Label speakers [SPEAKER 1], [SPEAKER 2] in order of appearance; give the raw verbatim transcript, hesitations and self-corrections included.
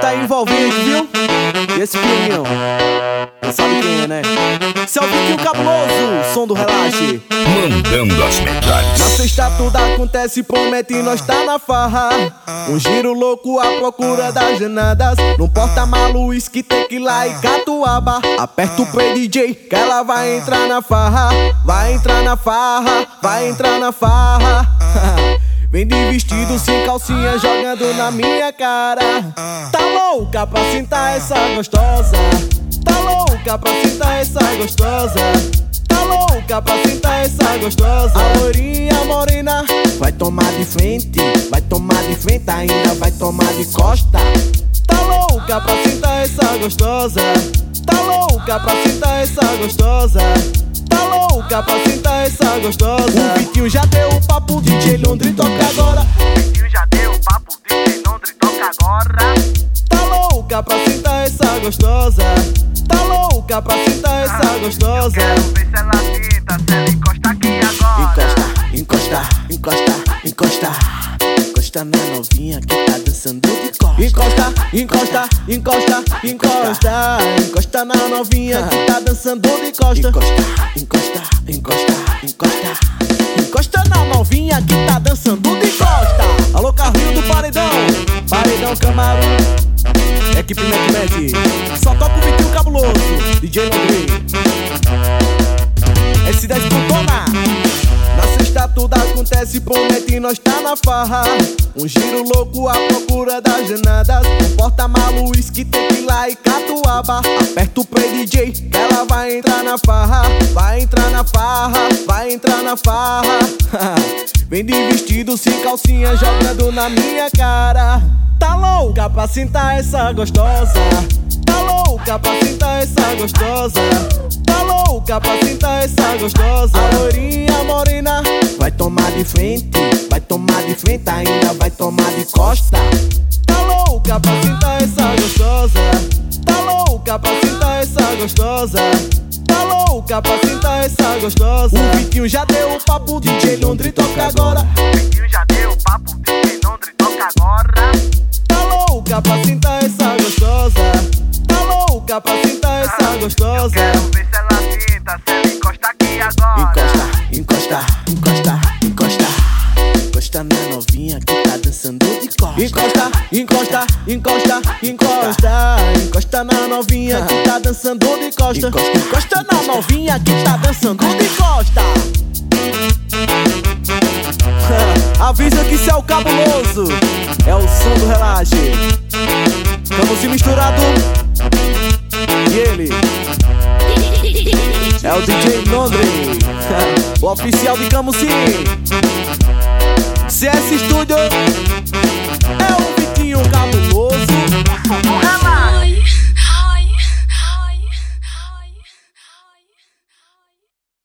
[SPEAKER 1] tá envolvente, viu? E esse filhinho, você sabe quem é, né? Esse é o Vitinho Cabuloso, som do relaxe.
[SPEAKER 2] Mandando as medalhas.
[SPEAKER 1] Na sexta tudo acontece, promete nós tá na farra. Um giro louco à procura das genadas. Não porta-malu, uísque, tequila e catuaba. Aperta o play D J que ela vai entrar na farra. Vai entrar na farra, vai entrar na farra. Vem de vestido sem calcinha jogando na minha cara. Tá louca pra sentar essa gostosa. Tá louca pra sentar essa gostosa. Tá louca pra sentar essa gostosa. A loirinha morena vai tomar de frente. Vai tomar de frente, ainda vai tomar de costa. Tá louca pra sentar essa gostosa. Tá louca pra sentar essa gostosa. Tá louca pra sentar essa gostosa. O Vitinho já deu o papo, D J Londre toca agora.
[SPEAKER 3] O Vitinho já deu o papo, D J Londre toca agora.
[SPEAKER 1] Tá louca pra sentar essa gostosa. Tá louca pra sentar essa gostosa.
[SPEAKER 3] Eu quero ver se ela senta, se ela encosta aqui agora.
[SPEAKER 1] Encosta, encosta, encosta, encosta. Encosta na novinha que tá dançando de costa. Encosta, encosta, encosta, encosta. Encosta na novinha que tá dançando de costa. Encosta, encosta, encosta, encosta. Encosta na novinha que tá dançando de costa. Alô, carrinho do paredão, paredão Camaro, equipe Mac Mac. Só toca o Vitinho Cabuloso, D J Londre. S dez Plutona. Na sexta tudo acontece, promete nós tá na farra. Um giro louco à procura das genadas. Um porta-malu, uísque, tequila e catuaba. Aperta o play D J que ela vai entrar na farra. Vai entrar na farra, vai entrar na farra. Vem de vestido sem calcinha jogando na minha cara. Tá louca pra sentar essa gostosa. Tá louca pra sentar essa gostosa. Tá louca pra sentar essa gostosa. A loirinha morena vai tomar de frente. Vai tomar de frente, ainda vai tomar de costa. Tá louca pra sentar essa gostosa. Tá louca pra sentar essa gostosa. Tá louca pra sentar essa gostosa. O Vitinho já deu o papo, D J Londre toca agora.
[SPEAKER 3] O Vitinho já deu o papo, D J Londre toca agora.
[SPEAKER 1] Tá louca pra sentar essa gostosa. Tá louca pra sentar essa gostosa.
[SPEAKER 3] Eu quero ver se ela senta, se ela encosta aqui agora.
[SPEAKER 1] Encosta, encosta, encosta, encosta. Encosta na novinha que tá dançando de costa. Encosta, encosta, encosta, encosta. Encosta na novinha que tá dançando de costa. Encosta na novinha que tá dançando de costa. Avisa que isso é o Cabuloso, é o som do relaxe. Tamo se misturado. E ele é o D J Londre, o oficial de Camusim. C S Studio é o